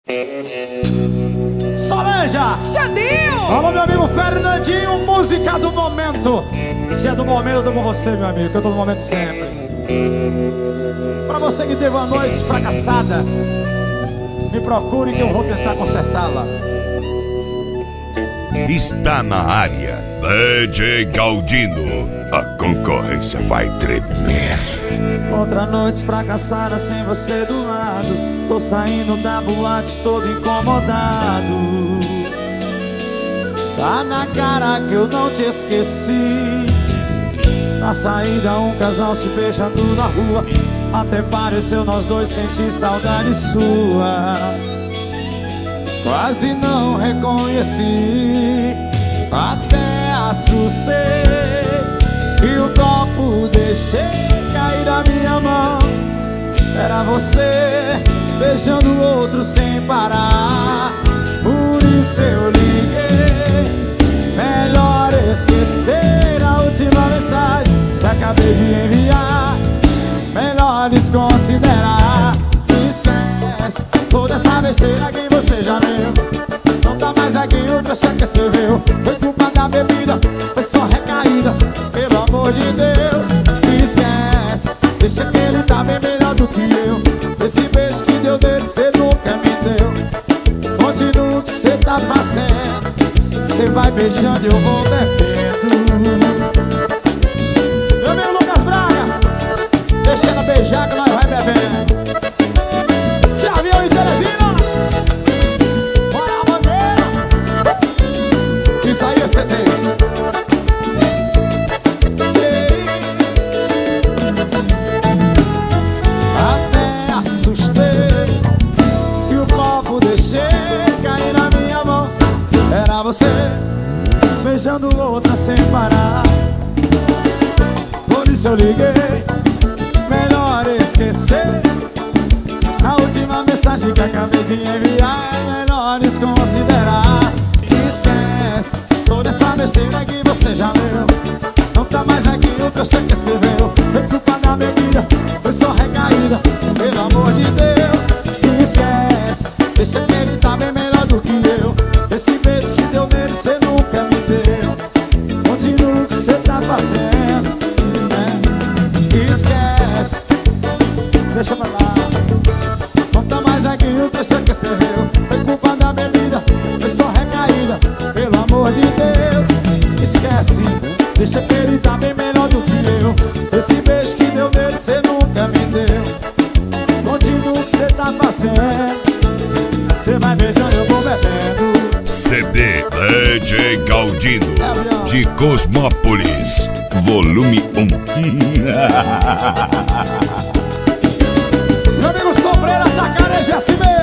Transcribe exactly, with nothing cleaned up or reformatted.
Solange! Xandinho! Alô, meu amigo Fernandinho, música do momento. Se é do momento, eu tô com você, meu amigo, que eu tô no momento sempre. Pra você que teve uma noite fracassada, me procure que eu vou tentar consertá-la. Está na área D J Galdino. A concorrência vai tremer. Outra noite fracassada sem você do lado. Tô saindo da boate todo incomodado. Tá na cara que eu não te esqueci. Na saída um casal se beijando na rua. Até pareceu nós dois sentir saudade sua. Quase não reconheci, até assustei. E o copo deixei cair da minha mão. Era você beijando o outro sem parar. Por isso eu liguei. Melhor esquecer a última mensagem que acabei de enviar. Melhor desconsiderar. Esquece toda essa besteira que você já leu. Não tá mais aqui o trecho que escreveu. Foi culpa da bebida, foi só recaída. Pelo amor de Deus, esquece. Deixa que ele tá bem melhor do que eu. Esse beijo que deu dele, cê nunca me deu. Continua o que cê tá fazendo. Cê vai beijando e eu vou bebendo. Meu amigo Lucas Braga, deixa ela beijar que nós vai bebendo. Se avião em Teresina, bora a bandeira. Isso aí é C três. Até assustei e o copo deixei cair na minha mão. Era você beijando outra sem parar. Por isso eu liguei. Melhor esquecer a última mensagem que acabei de enviar. É melhor desconsiderar. Esquece toda essa besteira que você já leu. Não tá mais aqui o que você que escreveu. Foi culpa da bebida, foi só recaída. Pelo amor de Deus, esquece. Deixa que ele tá bem melhor do que eu. Esse beijo que deu nele cê nunca me deu. Continua o que cê tá fazendo, né? Esquece. Deixa pra lá. Não tá mais aqui o que você que escreveu. Foi culpa da bebida, foi só recaída. Pelo amor de Deus, esquece. Deixa que ele tá bem melhor do que eu. Esse beijo que deu nele cê nunca me deu. Continua o que cê tá fazendo. Cê vai beijando, eu vou bebendo. C D D J Galdino de Cosmópolis, volume um. Meu amigo Sobreira, Tacareja, assim mesmo.